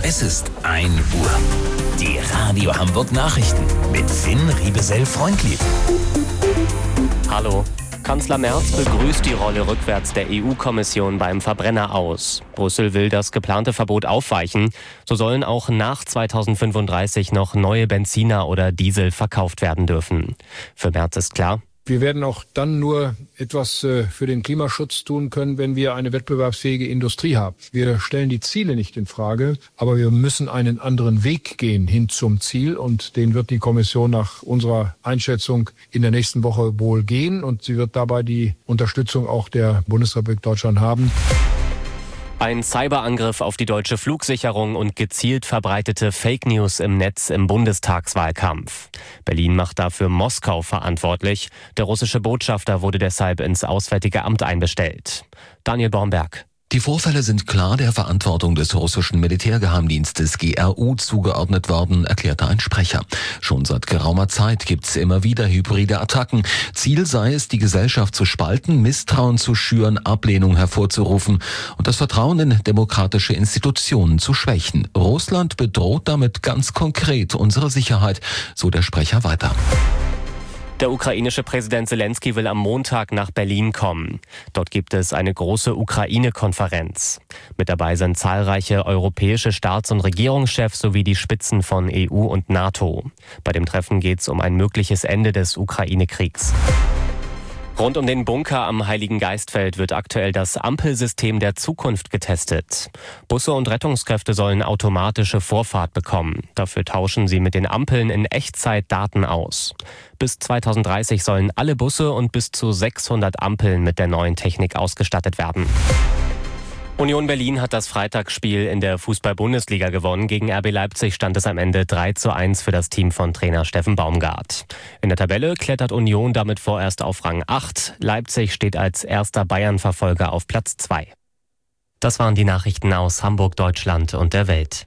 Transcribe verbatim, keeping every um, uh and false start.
Es ist ein Uhr. Die Radio Hamburg Nachrichten mit Finn Riebesell-Freundlieb. Hallo. Kanzler Merz begrüßt die Rolle rückwärts der E U-Kommission beim Verbrenner aus. Brüssel will das geplante Verbot aufweichen. So sollen auch nach zweitausendfünfunddreißig noch neue Benziner oder Diesel verkauft werden dürfen. Für Merz ist klar: Wir werden auch dann nur etwas für den Klimaschutz tun können, wenn wir eine wettbewerbsfähige Industrie haben. Wir stellen die Ziele nicht in Frage, aber wir müssen einen anderen Weg gehen hin zum Ziel, und den wird die Kommission nach unserer Einschätzung in der nächsten Woche wohl gehen, und sie wird dabei die Unterstützung auch der Bundesrepublik Deutschland haben. Ein Cyberangriff auf die deutsche Flugsicherung und gezielt verbreitete Fake News im Netz im Bundestagswahlkampf. Berlin macht dafür Moskau verantwortlich. Der russische Botschafter wurde deshalb ins Auswärtige Amt einbestellt. Daniel Bornberg. Die Vorfälle sind klar der Verantwortung des russischen Militärgeheimdienstes G R U zugeordnet worden, erklärte ein Sprecher. Schon seit geraumer Zeit gibt's immer wieder hybride Attacken. Ziel sei es, die Gesellschaft zu spalten, Misstrauen zu schüren, Ablehnung hervorzurufen und das Vertrauen in demokratische Institutionen zu schwächen. Russland bedroht damit ganz konkret unsere Sicherheit, so der Sprecher weiter. Der ukrainische Präsident Zelensky will am Montag nach Berlin kommen. Dort gibt es eine große Ukraine-Konferenz. Mit dabei sind zahlreiche europäische Staats- und Regierungschefs sowie die Spitzen von E U und NATO. Bei dem Treffen geht es um ein mögliches Ende des Ukraine-Kriegs. Rund um den Bunker am Heiligen Geistfeld wird aktuell das Ampelsystem der Zukunft getestet. Busse und Rettungskräfte sollen automatische Vorfahrt bekommen. Dafür tauschen sie mit den Ampeln in Echtzeit Daten aus. Bis zweitausenddreißig sollen alle Busse und bis zu sechshundert Ampeln mit der neuen Technik ausgestattet werden. Union Berlin hat das Freitagsspiel in der Fußball-Bundesliga gewonnen. Gegen R B Leipzig stand es am Ende drei zu eins für das Team von Trainer Steffen Baumgart. In der Tabelle klettert Union damit vorerst auf Rang acht. Leipzig steht als erster Bayern-Verfolger auf Platz zwei. Das waren die Nachrichten aus Hamburg, Deutschland und der Welt.